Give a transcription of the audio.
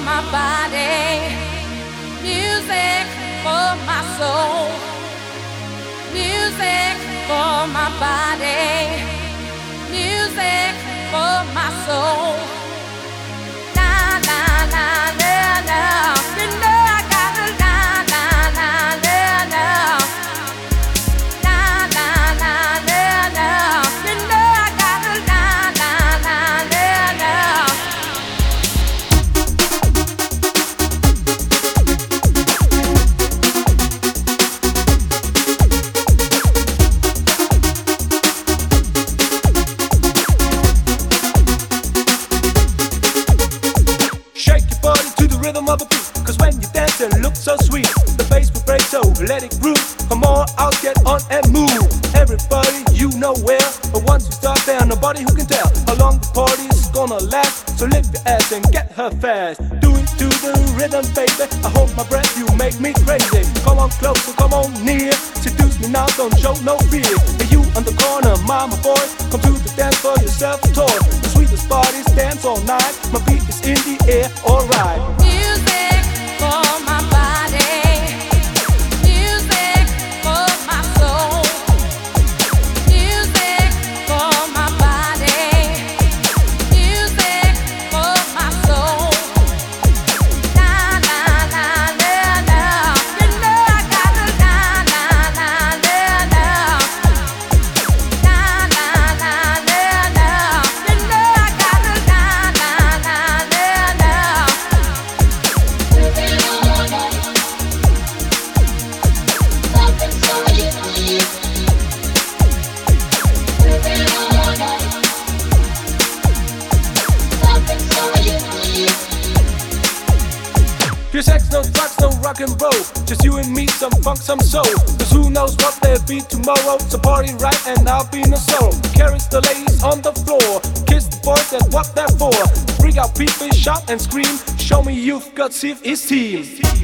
my body, music for my soul, music for my body, music for my soul. Na na na na na, you know I gotta na na na na na, na na na na na, you know I gotta na na na na na. Rhythm of a beat, cause when you dance it looks so sweet. The bass will break, so let it groove. Come on out, get on and move. Everybody, you know where, but once you start there, nobody who can tell how long the party's gonna last. So lift your ass and get her fast. Do it to the rhythm, baby. I hold my breath, you make me crazy. Come on closer, come on near. Seduce me now, don't show no fear. Hey, you on the corner, mama boy, come to the dance for yourself a toy. The sweetest parties dance all night. My beat is in the air, alright. Music for my body, music for my soul, music for my body, music for my soul. Na na na na na, you know I gotta na na na na na, na na na na na, you know I gotta na na na na na. Pure sex, no drugs, no rock and roll. Just you and me, some funk, some soul. Cause who knows what there'll be tomorrow. So party right and I'll be no soul. Carries the ladies on the floor. Kiss the boys, that's what they're for. Freak out people, shout and scream. Show me you've got self-esteem.